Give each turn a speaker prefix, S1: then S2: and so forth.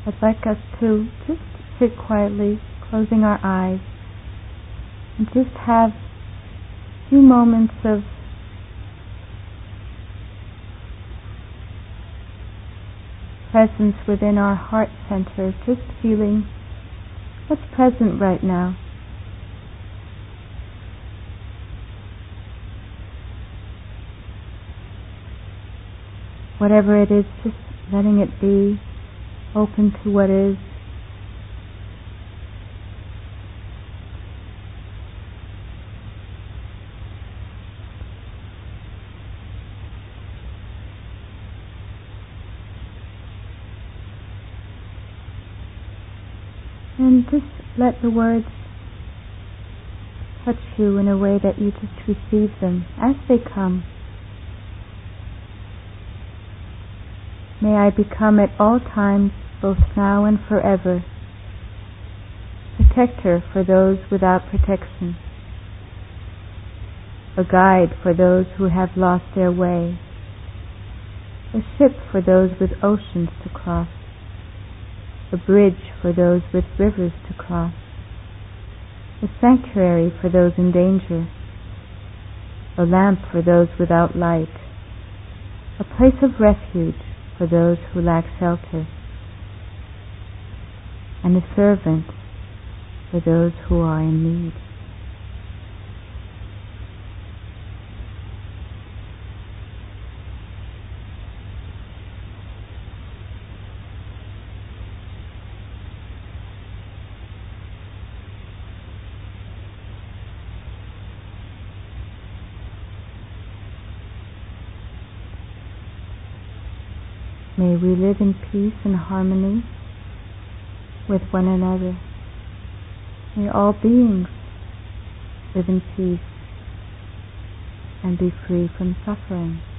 S1: I'd like us to just sit quietly, closing our eyes, and just have a few moments of presence within our heart center, just feeling what's present right now. Whatever it is, just letting it be, open to what is. And just let the words touch you in a way that you just receive them as they come. May I become at all times, both now and forever, protector for those without protection, a guide for those who have lost their way, a ship for those with oceans to cross, a bridge for those with rivers to cross, a sanctuary for those in danger, a lamp for those without light, a place of refuge for those who lack shelter, and a servant for those who are in need. May we live in peace and harmony with one another. May all beings live in peace and be free from suffering.